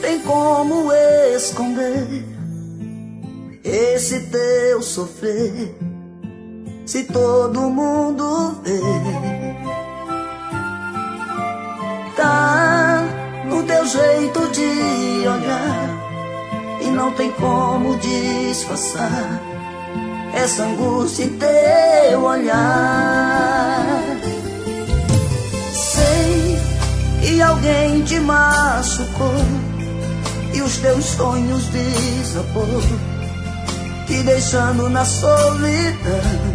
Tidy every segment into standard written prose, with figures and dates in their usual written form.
tem como esconder esse teu sofrer, se todo mundo vê. Tá no teu jeito de olhar e não tem como disfarçar essa angústia em teu olhar. Sei que alguém te machucou e os teus sonhos desabou, te deixando na solidão.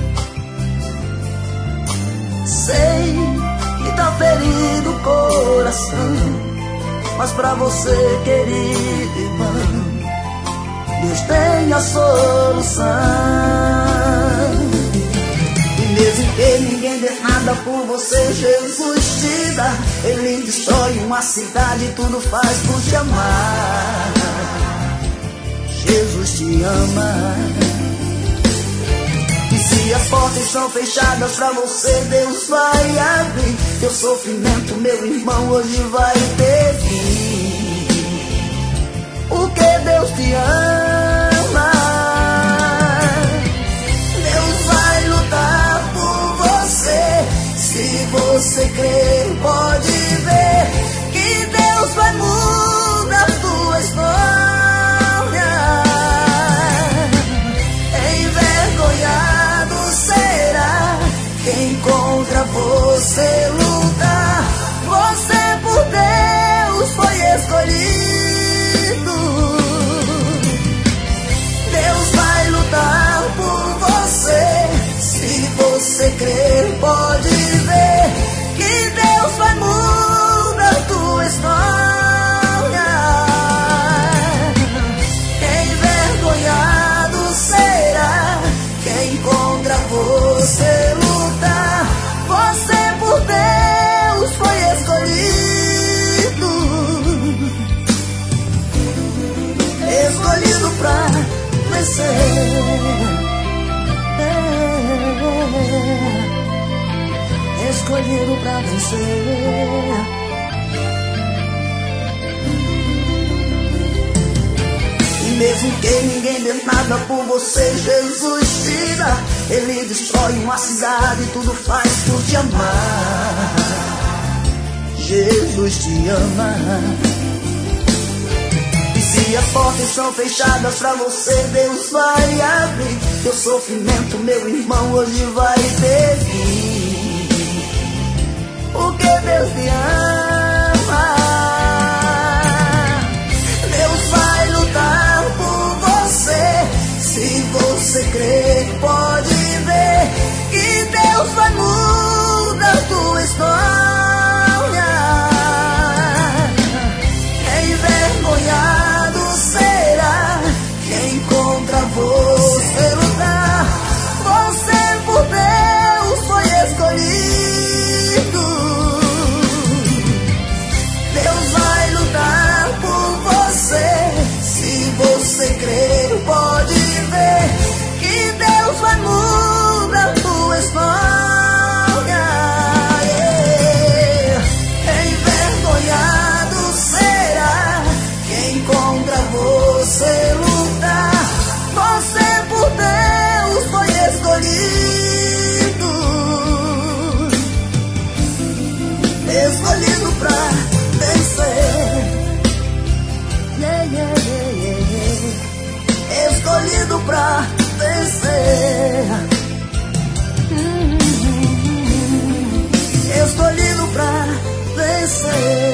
Sei que tá ferido o coração, mas pra você, querido irmão, Deus tem a solução. E mesmo que ninguém dê nada por você, Jesus te dá. Ele destrói uma cidade, tudo faz por te amar. Jesus te ama. E se as portas são fechadas pra você, Deus vai abrir. Teu sofrimento, meu irmão, hoje vai ter fim, porque Deus te ama. Deus vai lutar por você. Se você crer, pode ver que Deus vai mudar tua história. Quem contra você lutar, você por Deus foi escolhido. Deus vai lutar por você. Se você crer, pode ver que Deus vai mudar tua história. Envergonhado será quem contra você lutar. Você por Deus foi escolhido, escolhido pra vencer, escolhido pra vencer. E mesmo que ninguém dê nada por você, Jesus te dá. Ele destrói uma cidade, tudo faz por te amar. Jesus te ama. E se as portas são fechadas pra você, Deus vai abrir. Teu sofrimento, meu irmão, hoje vai ter fim, porque Deus te ama. Deus vai lutar por você. Se você crer, pode ver que Deus vai mudar tua história. Envergonhado será quem contra você lutar. Você por Deus foi escolhido. Deus vai lutar por você. Se você crer, pode ver que Deus vai mudar tua história. Envergonhado será quem contra você lutar. Você por Deus foi escolhido, escolhido pra vencer. Escolhido pra vencer. Escolhido pra vencer.